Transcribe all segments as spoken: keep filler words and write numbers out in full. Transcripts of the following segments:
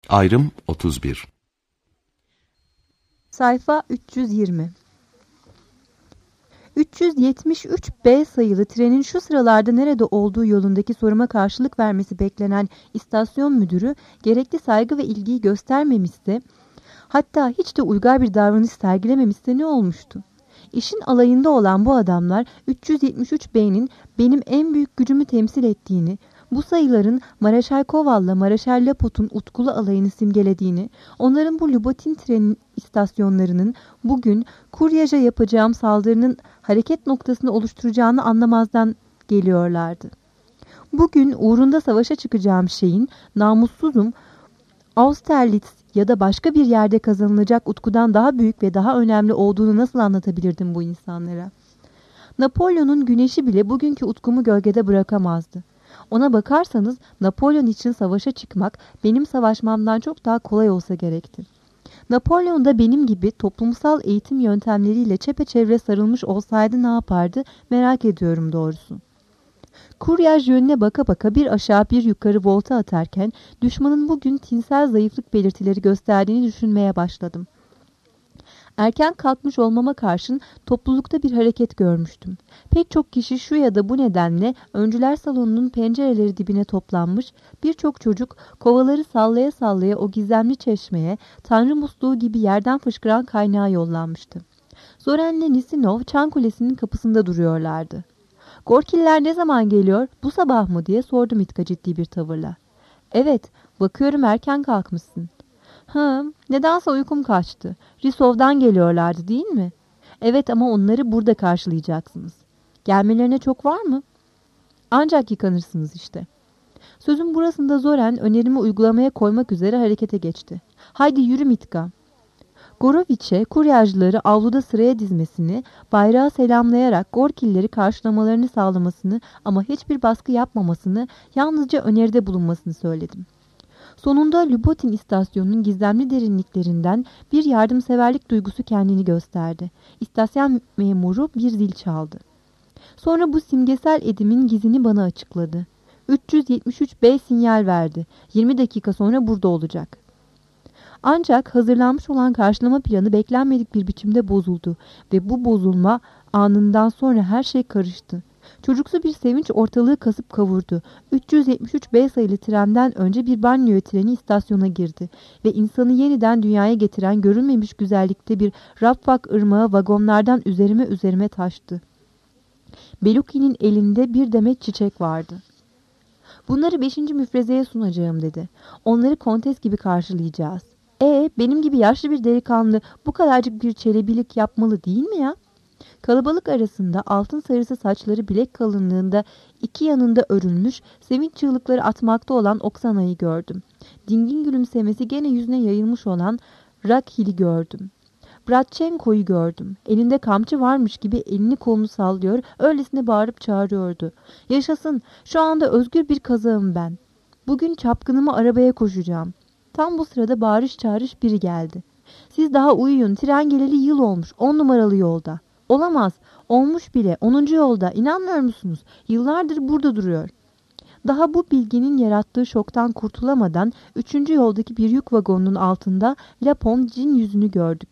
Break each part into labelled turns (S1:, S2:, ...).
S1: Ayrım otuz bir.
S2: Sayfa üç yüz yirmi. üç yüz yetmiş üç B sayılı trenin şu sıralarda nerede olduğu yolundaki soruma karşılık vermesi beklenen istasyon müdürü gerekli saygı ve ilgiyi göstermemişse, hatta hiç de uygar bir davranış sergilememişse ne olmuştu? İşin alayında olan bu adamlar üç yüz yetmiş üç B'nin benim en büyük gücümü temsil ettiğini, bu sayıların Mareşal Koval'la Mareşal Lapot'un utkulu alayını simgelediğini, onların bu Lubotin tren istasyonlarının bugün Kuryaja yapacağım saldırının hareket noktasını oluşturacağını anlamazdan geliyorlardı. Bugün uğrunda savaşa çıkacağım şeyin namussuzum, Austerlitz ya da başka bir yerde kazanılacak utkudan daha büyük ve daha önemli olduğunu nasıl anlatabilirdim bu insanlara? Napolyon'un güneşi bile bugünkü utkumu gölgede bırakamazdı. Ona bakarsanız Napolyon için savaşa çıkmak benim savaşmamdan çok daha kolay olsa gerekti. Napolyon da benim gibi toplumsal eğitim yöntemleriyle çepeçevre sarılmış olsaydı ne yapardı merak ediyorum doğrusu. Kuryaj yönüne baka baka bir aşağı bir yukarı volta atarken düşmanın bugün tinsel zayıflık belirtileri gösterdiğini düşünmeye başladım. Erken kalkmış olmama karşın toplulukta bir hareket görmüştüm. Pek çok kişi şu ya da bu nedenle öncüler salonunun pencereleri dibine toplanmış, birçok çocuk kovaları sallaya sallaya o gizemli çeşmeye, tanrı musluğu gibi yerden fışkıran kaynağa yollanmıştı. Zoren'le Nisinov çan kulesinin kapısında duruyorlardı. "Gorkiller ne zaman geliyor? Bu sabah mı?" diye sordu Mitka ciddi bir tavırla. "Evet, bakıyorum erken kalkmışsın." "Hı, nedense uykum kaçtı. Risov'dan geliyorlardı değil mi?" "Evet ama onları burada karşılayacaksınız." "Gelmelerine çok var mı?" "Ancak yıkanırsınız işte." Sözün burasında Zoren önerimi uygulamaya koymak üzere harekete geçti. "Haydi yürü Mitka." Goroviç'e kuryajları avluda sıraya dizmesini, bayrağı selamlayarak Gorkilleri karşılamalarını sağlamasını ama hiçbir baskı yapmamasını, yalnızca öneride bulunmasını söyledim. Sonunda Lubotin istasyonunun gizemli derinliklerinden bir yardımseverlik duygusu kendini gösterdi. İstasyon memuru bir zil çaldı. Sonra bu simgesel edimin gizini bana açıkladı. üç yüz yetmiş üç B sinyal verdi. yirmi dakika sonra burada olacak. Ancak hazırlanmış olan karşılama planı beklenmedik bir biçimde bozuldu ve bu bozulma anından sonra her şey karıştı. Çocuksu bir sevinç ortalığı kasıp kavurdu. üç yüz yetmiş üç B sayılı trenden önce bir banliyö treni istasyona girdi ve insanı yeniden dünyaya getiren görülmemiş güzellikte bir Raffak ırmağı vagonlardan üzerime üzerime taştı. Beluki'nin elinde bir demet çiçek vardı. "Bunları beşinci müfrezeye sunacağım," dedi. "Onları kontes gibi karşılayacağız." "E, benim gibi yaşlı bir delikanlı bu kadarcık bir çelebilik yapmalı değil mi ya?" Kalabalık arasında altın sarısı saçları bilek kalınlığında iki yanında örülmüş, sevinç çığlıkları atmakta olan Oksana'yı gördüm. Dingin gülümsemesi gene yüzüne yayılmış olan Rakhil'i gördüm. Bratchenko'yu gördüm. Elinde kamçı varmış gibi elini kolunu sallıyor, öylesine bağırıp çağırıyordu. "Yaşasın, şu anda özgür bir kazağım ben. Bugün çapkınımı arabaya koşacağım." Tam bu sırada bağırış çağırış biri geldi. "Siz daha uyuyun, tren geleli yıl olmuş, on numaralı yolda." "Olamaz, olmuş bile, onuncu yolda, inanmıyor musunuz? Yıllardır burada duruyor." Daha bu bilginin yarattığı şoktan kurtulamadan üçüncü yoldaki bir yük vagonunun altında Lapon cin yüzünü gördük.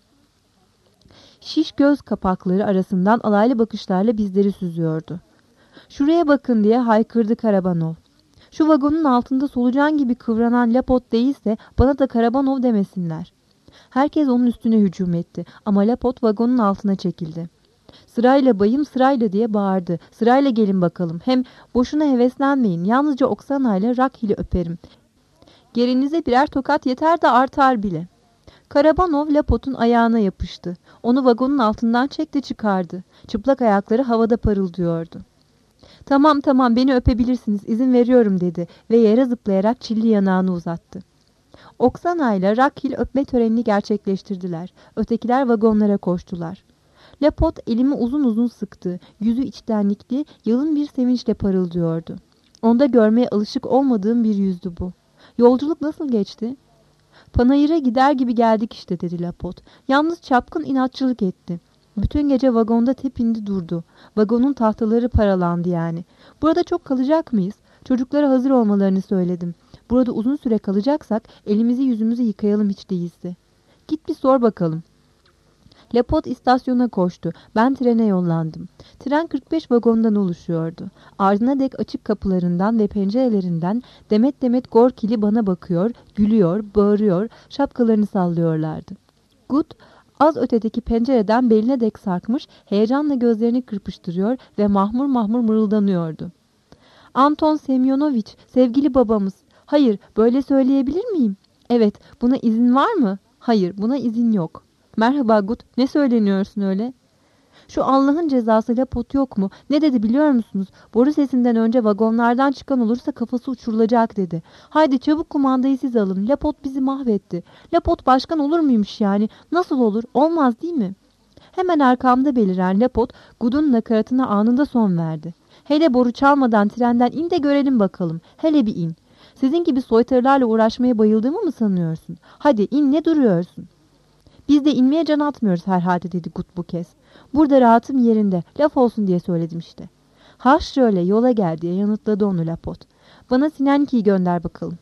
S2: Şiş göz kapakları arasından alaylı bakışlarla bizleri süzüyordu. "Şuraya bakın," diye haykırdı Karabanov. "Şu vagonun altında solucan gibi kıvranan Lapot değilse bana da Karabanov demesinler." Herkes onun üstüne hücum etti ama Lapot vagonun altına çekildi. "Sırayla bayım, sırayla," diye bağırdı. "Sırayla gelin bakalım. Hem boşuna heveslenmeyin. Yalnızca Oksana ile Rakhil'i öperim. Gerinize birer tokat yeter de artar bile." Karabanov Lapot'un ayağına yapıştı. Onu vagonun altından çekti çıkardı. Çıplak ayakları havada parıldıyordu. "Tamam tamam, beni öpebilirsiniz, izin veriyorum," dedi ve yere zıplayarak çilli yanağını uzattı. Oksana ile Rakhil öpme törenini gerçekleştirdiler. Ötekiler vagonlara koştular. Lapot elimi uzun uzun sıktı. Yüzü içtenlikli, yalın bir sevinçle parıldıyordu. Onda görmeye alışık olmadığım bir yüzdü bu. "Yolculuk nasıl geçti?" "Panayır'a gider gibi geldik işte," dedi Lapot. "Yalnız çapkın inatçılık etti. Bütün gece vagonda tepindi durdu. Vagonun tahtaları paralandı yani. Burada çok kalacak mıyız? Çocuklara hazır olmalarını söyledim. Burada uzun süre kalacaksak elimizi yüzümüzü yıkayalım hiç değilse. Git bir sor bakalım. Lapot istasyona koştu. Ben trene yollandım. Tren kırk beş vagondan oluşuyordu. Ardına dek açık kapılarından ve pencerelerinden demet demet Gorkili bana bakıyor, gülüyor, bağırıyor, şapkalarını sallıyorlardı. Gut az ötedeki pencereden beline dek sarkmış, heyecanla gözlerini kırpıştırıyor ve mahmur mahmur mırıldanıyordu. Anton Semyonoviç, sevgili babamız. Hayır, böyle söyleyebilir miyim? Evet, buna izin var mı? Hayır, buna izin yok. Merhaba Gut, ne söyleniyorsun öyle? Şu Allah'ın cezası Lapot yok mu? Ne dedi biliyor musunuz? Boru sesinden önce vagonlardan çıkan olursa kafası uçurulacak dedi. Haydi çabuk kumandayı siz alın. Lapot bizi mahvetti. Lapot başkan olur muymuş yani? Nasıl olur? Olmaz değil mi? Hemen arkamda beliren Lapot, Gut'un nakaratına anında son verdi. Hele boru çalmadan trenden in de görelim bakalım. Hele bir in. Sizin gibi soytarılarla uğraşmaya bayıldığımı mı sanıyorsun? Hadi in, ne duruyorsun? Biz de inmeye can atmıyoruz herhalde dedi Gut bu kez. Burada rahatım yerinde. Laf olsun diye söyledim işte. Ha şöyle yola gel diye yanıtladı onu Lapot. Bana Sinenki'yi gönder bakalım.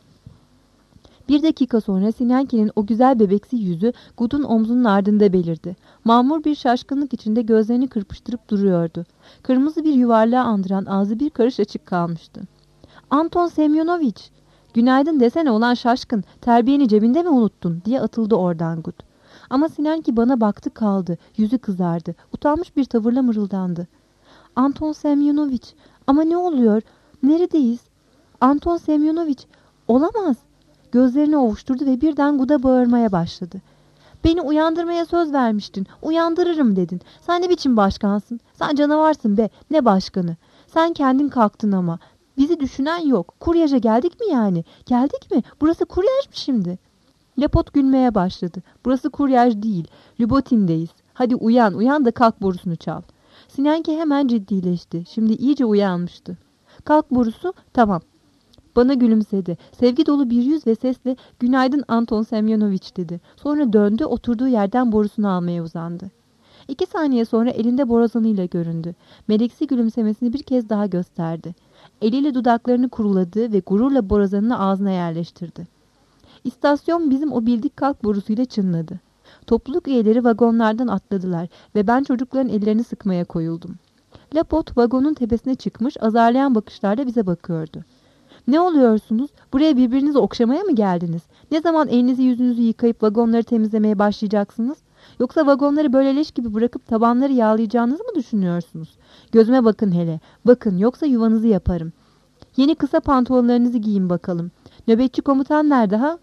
S2: Bir dakika sonra Sinenki'nin o güzel bebeksi yüzü Gut'un omzunun ardında belirdi. Mamur bir şaşkınlık içinde gözlerini kırpıştırıp duruyordu. Kırmızı bir yuvarlağı andıran ağzı bir karış açık kalmıştı. Anton Semyonoviç, günaydın desene olan şaşkın, terbiyeni cebinde mi unuttun diye atıldı oradan Gut. Ama Sinenki bana baktı kaldı, yüzü kızardı, utanmış bir tavırla mırıldandı. Anton Semyonoviç, ama ne oluyor? Neredeyiz? Anton Semyonoviç, olamaz. Gözlerini ovuşturdu ve birden Gut'a bağırmaya başladı. Beni uyandırmaya söz vermiştin. Uyandırırım dedin. Sen ne biçim başkansın? Sen canavarsın be. Ne başkanı? Sen kendin kalktın ama. Bizi düşünen yok. Kuryaja geldik mi yani? Geldik mi? Burası kuryaj mı şimdi? Lapot gülmeye başladı. Burası kuryaj değil. Lübotin'deyiz. Hadi uyan uyan da kalk borusunu çal. Sinenki hemen ciddileşti. Şimdi iyice uyanmıştı. Kalk borusu, tamam. Bana gülümsedi. Sevgi dolu bir yüz ve sesle günaydın Anton Semyonoviç dedi. Sonra döndü, oturduğu yerden borusunu almaya uzandı. İki saniye sonra elinde borazanıyla göründü. Meleksi gülümsemesini bir kez daha gösterdi. Eliyle dudaklarını kuruladı ve gururla borazanını ağzına yerleştirdi. İstasyon bizim o bildik kalk borusuyla çınladı. Topluluk üyeleri vagonlardan atladılar ve ben çocukların ellerini sıkmaya koyuldum. Lapot vagonun tepesine çıkmış, azarlayan bakışlarla bize bakıyordu. Ne oluyorsunuz? Buraya birbirinizi okşamaya mı geldiniz? Ne zaman elinizi yüzünüzü yıkayıp vagonları temizlemeye başlayacaksınız? Yoksa vagonları böyle leş gibi bırakıp tabanları yağlayacağınızı mı düşünüyorsunuz? Gözüme bakın hele. Bakın, yoksa yuvanızı yaparım. Yeni kısa pantolonlarınızı giyin bakalım. Nöbetçi komutan nerede ha?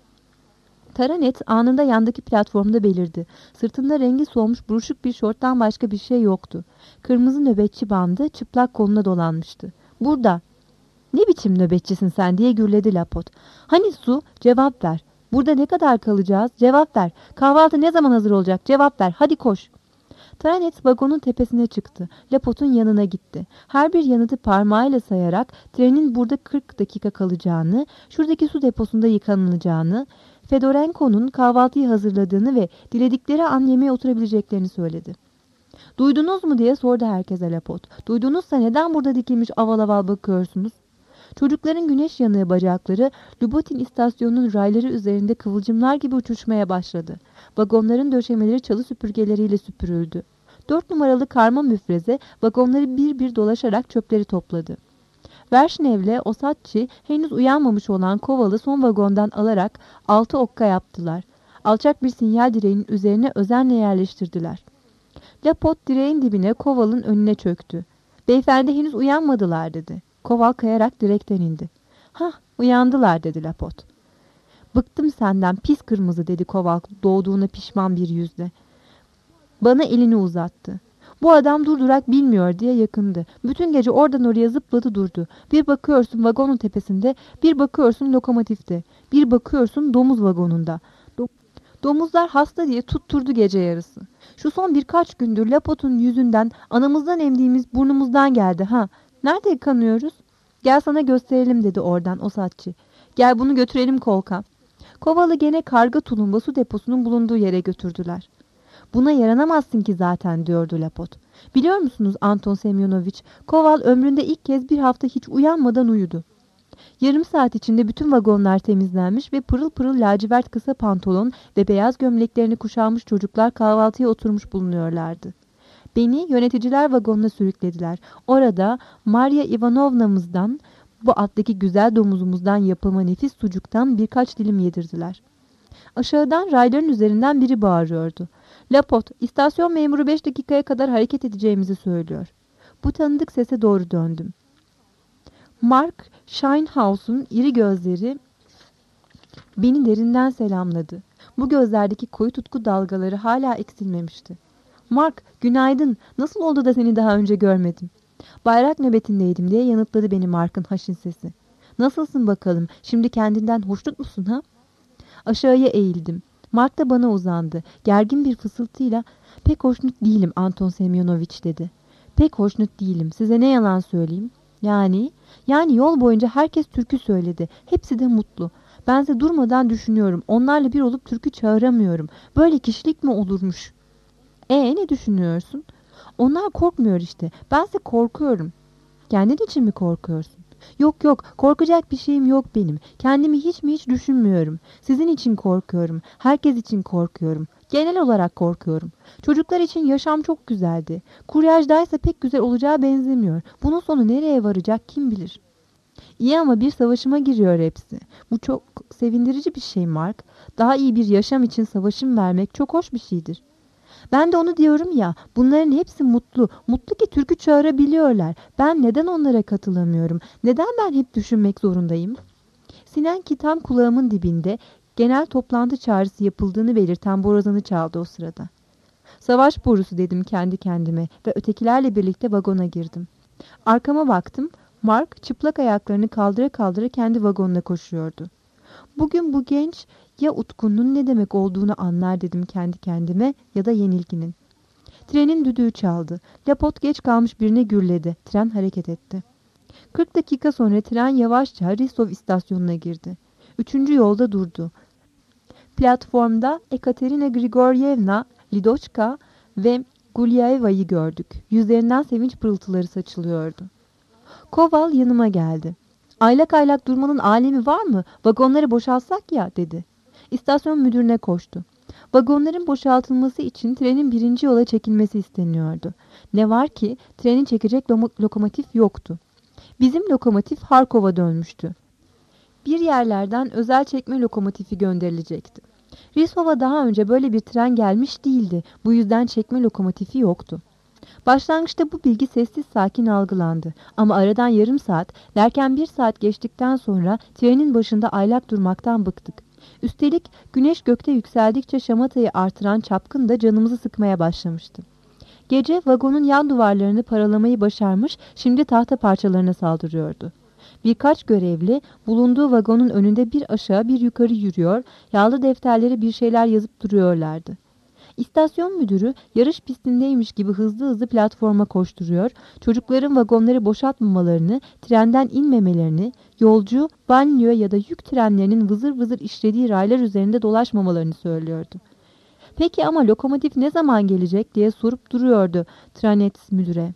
S2: Taranet anında yandaki platformda belirdi. Sırtında rengi solmuş buruşuk bir şorttan başka bir şey yoktu. Kırmızı nöbetçi bandı çıplak koluna dolanmıştı. Burada. Ne biçim nöbetçisin sen diye gürledi Lapot. Hani su? Cevap ver. Burada ne kadar kalacağız? Cevap ver. Kahvaltı ne zaman hazır olacak? Cevap ver. Hadi koş. Taranet vagonun tepesine çıktı. Lapot'un yanına gitti. Her bir yanıtı parmağıyla sayarak trenin burada kırk dakika kalacağını, şuradaki su deposunda yıkanılacağını, Fedorenko'nun kahvaltıyı hazırladığını ve diledikleri an yemeğe oturabileceklerini söyledi. Duydunuz mu diye sordu herkese Lapot. Duydunuzsa neden burada dikilmiş aval aval bakıyorsunuz? Çocukların güneş yanığı bacakları Lubotin istasyonunun rayları üzerinde kıvılcımlar gibi uçuşmaya başladı. Vagonların döşemeleri çalı süpürgeleriyle süpürüldü. Dört numaralı karma müfreze vagonları bir bir dolaşarak çöpleri topladı. Verşnev'le Osatçı henüz uyanmamış olan Koval'ı son vagondan alarak altı okka yaptılar. Alçak bir sinyal direğinin üzerine özenle yerleştirdiler. Lapot direğin dibine Koval'ın önüne çöktü. Beyefendi henüz uyanmadılar dedi. Koval kayarak direkten indi. Hah, uyandılar dedi Lapot. Bıktım senden pis kırmızı dedi Koval doğduğuna pişman bir yüzle. Bana elini uzattı. Bu adam durdurak bilmiyor diye yakındı. Bütün gece oradan oraya zıpladı durdu. Bir bakıyorsun vagonun tepesinde, bir bakıyorsun lokomotifte, bir bakıyorsun domuz vagonunda. Do Domuzlar hasta diye tutturdu gece yarısı. Şu son birkaç gündür Lapot'un yüzünden anamızdan emdiğimiz burnumuzdan geldi ha. Nerede yıkanıyoruz? Gel sana gösterelim dedi oradan o satçı. Gel bunu götürelim Kolka. Kovalı gene karga tulumba su deposunun bulunduğu yere götürdüler. Buna yaranamazsın ki zaten diyordu Lapot. Biliyor musunuz Anton Semyonoviç, Koval ömründe ilk kez bir hafta hiç uyanmadan uyudu. Yarım saat içinde bütün vagonlar temizlenmiş ve pırıl pırıl lacivert kısa pantolon ve beyaz gömleklerini kuşanmış çocuklar kahvaltıya oturmuş bulunuyorlardı. Beni yöneticiler vagonuna sürüklediler. Orada Maria Ivanovna'mızdan, bu alttaki güzel domuzumuzdan yapılma nefis sucuktan birkaç dilim yedirdiler. Aşağıdan rayların üzerinden biri bağırıyordu. Lapot, istasyon memuru beş dakikaya kadar hareket edeceğimizi söylüyor. Bu tanıdık sese doğru döndüm. Mark Scheinhaus'un iri gözleri beni derinden selamladı. Bu gözlerdeki koyu tutku dalgaları hala eksilmemişti. Mark, günaydın. Nasıl oldu da seni daha önce görmedim? Bayrak nöbetindeydim diye yanıtladı beni Mark'ın haşin sesi. Nasılsın bakalım? Şimdi kendinden hoşnut musun ha? Aşağıya eğildim. Mark da bana uzandı. Gergin bir fısıltıyla pek hoşnut değilim Anton Semyonovich dedi. Pek hoşnut değilim. Size ne yalan söyleyeyim? Yani, yani yol boyunca herkes türkü söyledi. Hepsi de mutlu. Bense durmadan düşünüyorum. Onlarla bir olup türkü çağıramıyorum. Böyle kişilik mi olurmuş? E ne düşünüyorsun? Onlar korkmuyor işte. Bense korkuyorum. Kendin için mi korkuyorsun? Yok yok, korkacak bir şeyim yok benim. Kendimi hiç mi hiç düşünmüyorum. Sizin için korkuyorum. Herkes için korkuyorum. Genel olarak korkuyorum. Çocuklar için yaşam çok güzeldi. Kuryajdaysa pek güzel olacağı benzemiyor. Bunun sonu nereye varacak kim bilir. İyi ama bir savaşıma giriyor hepsi. Bu çok sevindirici bir şey Mark. Daha iyi bir yaşam için savaşım vermek çok hoş bir şeydir. Ben de onu diyorum ya, bunların hepsi mutlu. Mutlu ki türkü çağırabiliyorlar. Ben neden onlara katılamıyorum? Neden ben hep düşünmek zorundayım? Sinan ki tam kulağımın dibinde genel toplantı çağrısı yapıldığını belirten borazanı çaldı o sırada. Savaş borusu dedim kendi kendime ve ötekilerle birlikte vagona girdim. Arkama baktım, Mark çıplak ayaklarını kaldıra kaldıra kendi vagonuna koşuyordu. Bugün bu genç ya utkunun ne demek olduğunu anlar dedim kendi kendime ya da yenilginin. Trenin düdüğü çaldı. Lapot geç kalmış birine gürledi. Tren hareket etti. kırk dakika sonra tren yavaşça Ristov istasyonuna girdi. Üçüncü yolda durdu. Platformda Ekaterina Grigoryevna, Lidochka ve Gulyaeva'yı gördük. Yüzlerinden sevinç pırıltıları saçılıyordu. Koval yanıma geldi. Aylak aylak durmanın alemi var mı? Vagonları boşaltsak ya dedi. İstasyon müdürüne koştu. Vagonların boşaltılması için trenin birinci yola çekilmesi isteniyordu. Ne var ki trenin çekecek lo- lokomotif yoktu. Bizim lokomotif Harkov'a dönmüştü. Bir yerlerden özel çekme lokomotifi gönderilecekti. Risov'a daha önce böyle bir tren gelmiş değildi. Bu yüzden çekme lokomotifi yoktu. Başlangıçta bu bilgi sessiz sakin algılandı. Ama aradan yarım saat, derken bir saat geçtikten sonra trenin başında aylak durmaktan bıktık. Üstelik güneş gökte yükseldikçe şamatayı artıran çapkın da canımızı sıkmaya başlamıştı. Gece vagonun yan duvarlarını paralamayı başarmış, şimdi tahta parçalarına saldırıyordu. Birkaç görevli bulunduğu vagonun önünde bir aşağı bir yukarı yürüyor, yağlı defterlere bir şeyler yazıp duruyorlardı. İstasyon müdürü yarış pistindeymiş gibi hızlı hızlı platforma koşturuyor, çocukların vagonları boşaltmamalarını, trenden inmemelerini, yolcu, banliyö ya da yük trenlerinin vızır vızır işlediği raylar üzerinde dolaşmamalarını söylüyordu. Peki ama lokomotif ne zaman gelecek diye sorup duruyordu Tranets müdüre.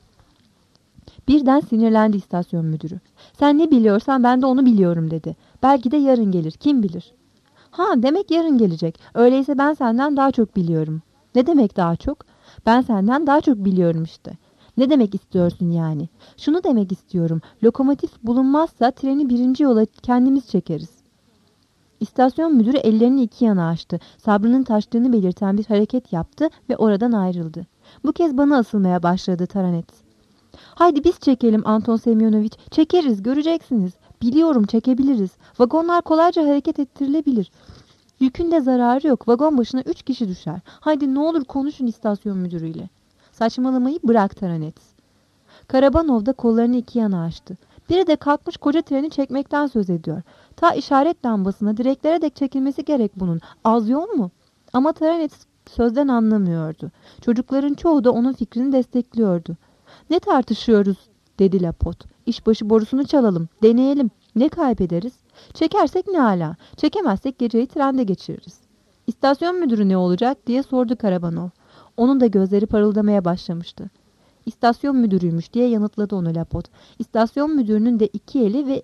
S2: Birden sinirlendi istasyon müdürü. Sen ne biliyorsan ben de onu biliyorum dedi. Belki de yarın gelir, kim bilir. Ha demek yarın gelecek. Öyleyse ben senden daha çok biliyorum. Ne demek daha çok? Ben senden daha çok biliyorum işte. Ne demek istiyorsun yani? Şunu demek istiyorum. Lokomotif bulunmazsa treni birinci yola kendimiz çekeriz. İstasyon müdürü ellerini iki yana açtı. Sabrının taştığını belirten bir hareket yaptı ve oradan ayrıldı. Bu kez bana asılmaya başladı Taranet. Haydi biz çekelim Anton Semyonovich. Çekeriz, göreceksiniz. Biliyorum, çekebiliriz. Vagonlar kolayca hareket ettirilebilir. Yükün de zararı yok. Vagon başına üç kişi düşer. Haydi ne olur konuşun istasyon müdürüyle. Saçmalamayı bırak Taranet. Karabanov da kollarını iki yana açtı. Biri de kalkmış koca treni çekmekten söz ediyor. Ta işaret lambasına direklere dek çekilmesi gerek bunun. Az yol mu? Ama Taranet sözden anlamıyordu. Çocukların çoğu da onun fikrini destekliyordu. Ne tartışıyoruz dedi Lapot. İşbaşı borusunu çalalım, deneyelim. Ne kaybederiz? Çekersek ne hala? Çekemezsek geceyi trende geçiririz. İstasyon müdürü ne olacak diye sordu Karabanov. Onun da gözleri parıldamaya başlamıştı. İstasyon müdürüymüş diye yanıtladı onu Lapot. İstasyon müdürünün de iki eli ve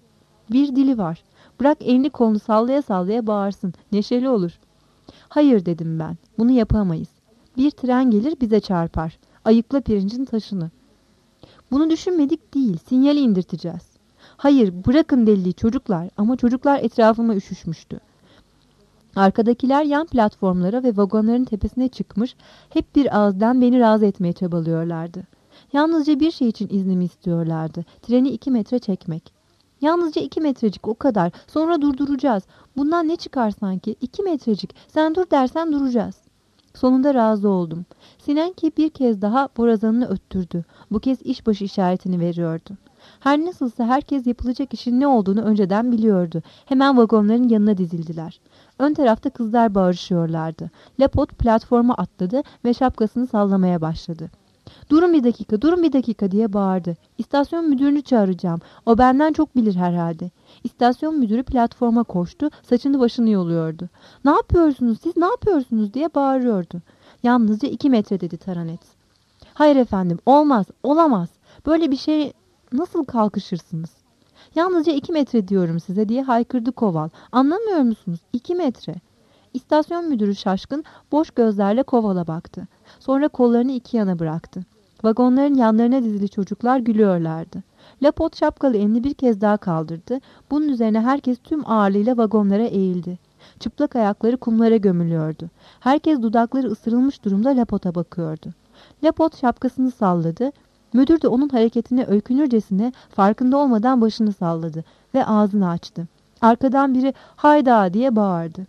S2: Bir dili var. Bırak elini kolunu sallaya sallaya bağırsın. Neşeli olur. Hayır dedim ben. Bunu yapamayız. Bir tren gelir bize çarpar. Ayıkla pirincin taşını. Bunu düşünmedik değil. Sinyali indirteceğiz. Hayır bırakın deliliği çocuklar. Ama çocuklar etrafıma üşüşmüştü. Arkadakiler yan platformlara ve vagonların tepesine çıkmış, hep bir ağızdan beni razı etmeye çabalıyorlardı. Yalnızca bir şey için iznimi istiyorlardı. Treni iki metre çekmek. Yalnızca iki metrecik o kadar. Sonra durduracağız. Bundan ne çıkar sanki? İki metrecik. Sen dur dersen duracağız. Sonunda razı oldum. Sinenki bir kez daha borazanını öttürdü. Bu kez işbaşı işaretini veriyordu. Her nasılsa herkes yapılacak işin ne olduğunu önceden biliyordu. Hemen vagonların yanına dizildiler. Ön tarafta kızlar bağırışıyorlardı. Lapot platforma atladı ve şapkasını sallamaya başladı. Durun bir dakika, durun bir dakika diye bağırdı. İstasyon müdürünü çağıracağım. O benden çok bilir herhalde. İstasyon müdürü platforma koştu, saçını başını yoluyordu. Ne yapıyorsunuz siz, ne yapıyorsunuz diye bağırıyordu. Yalnızca iki metre dedi Taranet. Hayır efendim, olmaz, olamaz. Böyle bir şey nasıl kalkışırsınız? Yalnızca iki metre diyorum size diye haykırdı Koval. Anlamıyor musunuz? İki metre. İstasyon müdürü şaşkın, boş gözlerle Koval'a baktı. Sonra kollarını iki yana bıraktı. Vagonların yanlarına dizili çocuklar gülüyorlardı. Lapot şapkalı elini bir kez daha kaldırdı. Bunun üzerine herkes tüm ağırlığıyla vagonlara eğildi. Çıplak ayakları kumlara gömülüyordu. Herkes dudakları ısırılmış durumda Lapot'a bakıyordu. Lapot şapkasını salladı. Müdür de onun hareketine öykünürcesine farkında olmadan başını salladı ve ağzını açtı. Arkadan biri hayda diye bağırdı.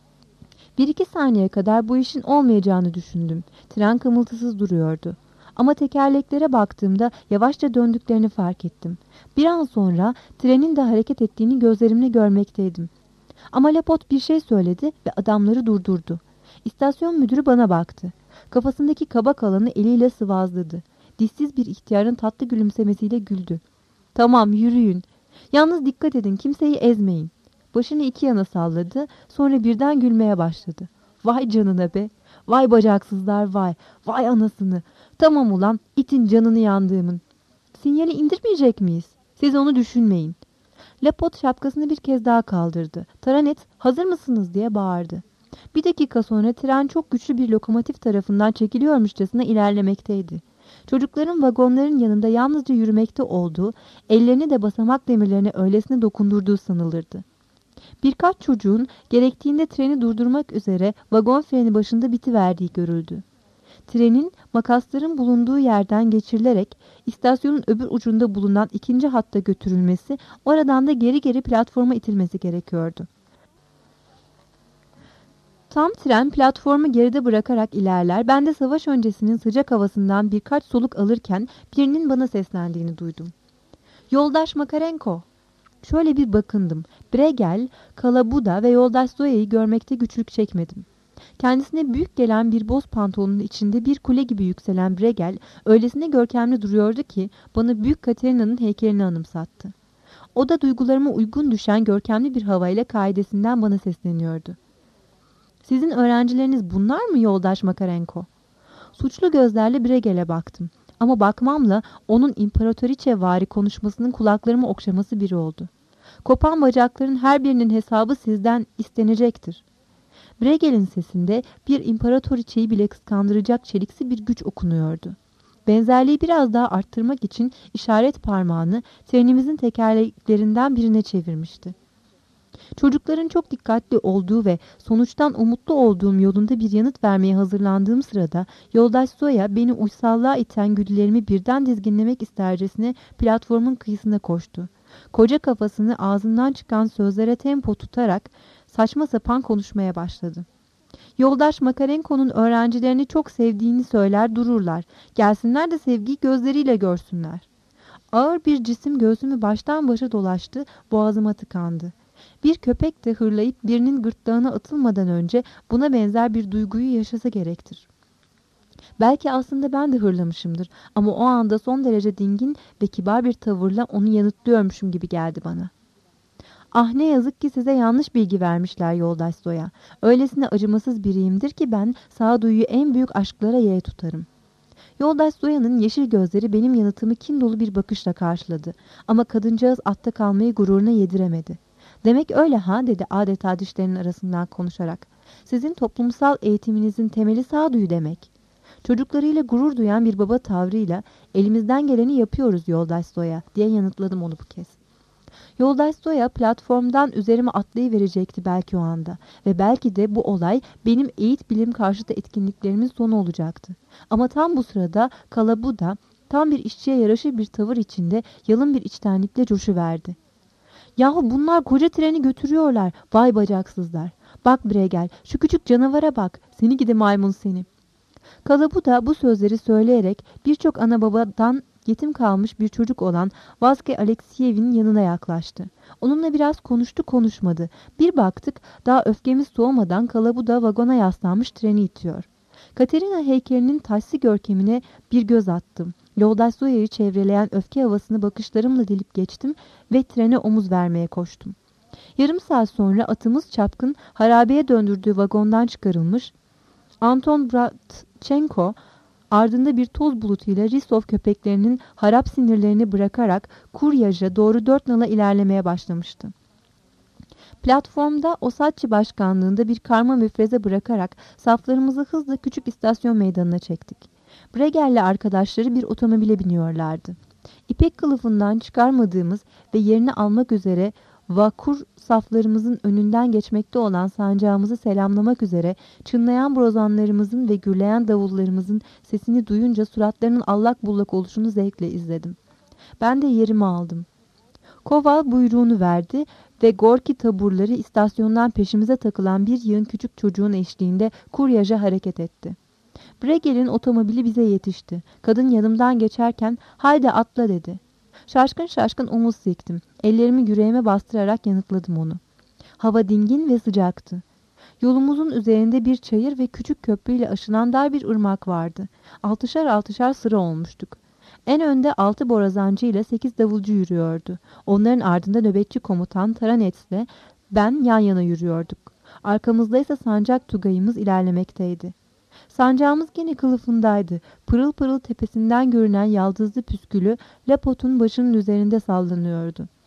S2: Bir iki saniye kadar bu işin olmayacağını düşündüm. Tren kımıltısız duruyordu. Ama tekerleklere baktığımda yavaşça döndüklerini fark ettim. Bir an sonra trenin de hareket ettiğini gözlerimle görmekteydim. Ama Lapot bir şey söyledi ve adamları durdurdu. İstasyon müdürü bana baktı. Kafasındaki kabak alanı eliyle sıvazladı. Dişsiz bir ihtiyarın tatlı gülümsemesiyle güldü. Tamam yürüyün. Yalnız dikkat edin kimseyi ezmeyin. Başını iki yana salladı, sonra birden gülmeye başladı. Vay canına be, vay bacaksızlar vay, vay anasını. Tamam ulan, itin canını yandığımın. Sinyali indirmeyecek miyiz? Siz onu düşünmeyin. Lapot şapkasını bir kez daha kaldırdı. Taranet, hazır mısınız diye bağırdı. Bir dakika sonra tren çok güçlü bir lokomotif tarafından çekiliyormuşçasına ilerlemekteydi. Çocukların vagonların yanında yalnızca yürümekte olduğu, ellerini de basamak demirlerine öylesine dokundurduğu sanılırdı. Birkaç çocuğun gerektiğinde treni durdurmak üzere vagon freni başında bitiverdiği görüldü. Trenin makasların bulunduğu yerden geçirilerek istasyonun öbür ucunda bulunan ikinci hatta götürülmesi, oradan da geri geri platforma itilmesi gerekiyordu. Tam tren platformu geride bırakarak ilerler, ben de savaş öncesinin sıcak havasından birkaç soluk alırken birinin bana seslendiğini duydum. Yoldaş Makarenko. Şöyle bir bakındım. Bregel, Kalabuda ve yoldaş Zoya'yı görmekte güçlük çekmedim. Kendisine büyük gelen bir boz pantolonun içinde bir kule gibi yükselen Bregel, öylesine görkemli duruyordu ki bana Büyük Katerina'nın heykelini anımsattı. O da duygularıma uygun düşen görkemli bir havayla kaidesinden bana sesleniyordu. Sizin öğrencileriniz bunlar mı yoldaş Makarenko? Suçlu gözlerle Bregel'e baktım. Ama bakmamla onun imparatoriçevari konuşmasının kulaklarımı okşaması biri oldu. Kopan bacakların her birinin hesabı sizden istenecektir. Bregel'in sesinde bir imparatoriçeyi bile kıskandıracak çeliksi bir güç okunuyordu. Benzerliği biraz daha arttırmak için işaret parmağını trenimizin tekerleklerinden birine çevirmişti. Çocukların çok dikkatli olduğu ve sonuçtan umutlu olduğum yolunda bir yanıt vermeye hazırlandığım sırada yoldaş Zoya beni uysallığa iten güdülerimi birden dizginlemek istercesine platformun kıyısına koştu. Koca kafasını ağzından çıkan sözlere tempo tutarak saçma sapan konuşmaya başladı. Yoldaş Makarenko'nun öğrencilerini çok sevdiğini söyler dururlar. Gelsinler de sevgiyi gözleriyle görsünler. Ağır bir cisim göğsümü baştan başa dolaştı, boğazıma tıkandı. Bir köpek de hırlayıp birinin gırtlağına atılmadan önce buna benzer bir duyguyu yaşasa gerektir. Belki aslında ben de hırlamışımdır ama o anda son derece dingin ve kibar bir tavırla onu yanıtlıyormuşum gibi geldi bana. Ah ne yazık ki size yanlış bilgi vermişler yoldaş Zoya. Öylesine acımasız biriyimdir ki ben sağduyuyu en büyük aşklara yeğe tutarım. Yoldaş Zoya'nın yeşil gözleri benim yanıtımı kin dolu bir bakışla karşıladı. Ama kadıncağız atta kalmayı gururuna yediremedi. Demek öyle ha dedi adeta dişlerinin arasından konuşarak. Sizin toplumsal eğitiminizin temeli sağduyu demek. Çocuklarıyla gurur duyan bir baba tavrıyla elimizden geleni yapıyoruz Yoldaş Zoya diye yanıtladım onu bu kez. Yoldaş Zoya platformdan üzerime atlayıverecekti belki o anda ve belki de bu olay benim eğit bilim karşıtı etkinliklerimin sonu olacaktı. Ama tam bu sırada Kalabu da tam bir işçiye yaraşır bir tavır içinde yalın bir içtenlikle coşuverdi. Yahu bunlar koca treni götürüyorlar, vay bacaksızlar. Bak Bregel, şu küçük canavara bak, seni gidi maymun seni. Kalabu da bu sözleri söyleyerek birçok ana babadan yetim kalmış bir çocuk olan Vaske Aleksiyev'in yanına yaklaştı. Onunla biraz konuştu konuşmadı. Bir baktık daha öfkemiz soğumadan Kalabu da vagona yaslanmış treni itiyor. Katerina heykelinin taşsı görkemine bir göz attım. Yoldaş Zoya'yı çevreleyen öfke havasını bakışlarımla delip geçtim ve trene omuz vermeye koştum. Yarım saat sonra atımız çapkın harabeye döndürdüğü vagondan çıkarılmış. Anton Bratchenko ardında bir toz bulutuyla Risov köpeklerinin harap sinirlerini bırakarak Kuryaja doğru dört nala ilerlemeye başlamıştı. Platformda Osatçı başkanlığında bir karma müfreze bırakarak saflarımızı hızla küçük istasyon meydanına çektik. Bregel'le arkadaşları bir otomobile biniyorlardı. İpek kılıfından çıkarmadığımız ve yerini almak üzere vakur saflarımızın önünden geçmekte olan sancağımızı selamlamak üzere çınlayan brozanlarımızın ve gürleyen davullarımızın sesini duyunca suratlarının allak bullak oluşunu zevkle izledim. Ben de yerimi aldım. Koval buyruğunu verdi ve Gorki taburları istasyondan peşimize takılan bir yığın küçük çocuğun eşliğinde Kuryaja hareket etti. Bregel'in otomobili bize yetişti. Kadın yanımdan geçerken haydi atla dedi. Şaşkın şaşkın omuz siktim. Ellerimi yüreğime bastırarak yanıtladım onu. Hava dingin ve sıcaktı. Yolumuzun üzerinde bir çayır ve küçük köprüyle aşılan dar bir ırmak vardı. Altışar altışar sıra olmuştuk. En önde altı borazancı ile sekiz davulcu yürüyordu. Onların ardında nöbetçi komutan Taranets'le ben yan yana yürüyorduk. Arkamızda ise sancak tugayımız ilerlemekteydi. Sancağımız gene kılıfındaydı. Pırıl pırıl tepesinden görünen yaldızlı püskülü Lapot'un başının üzerinde sallanıyordu.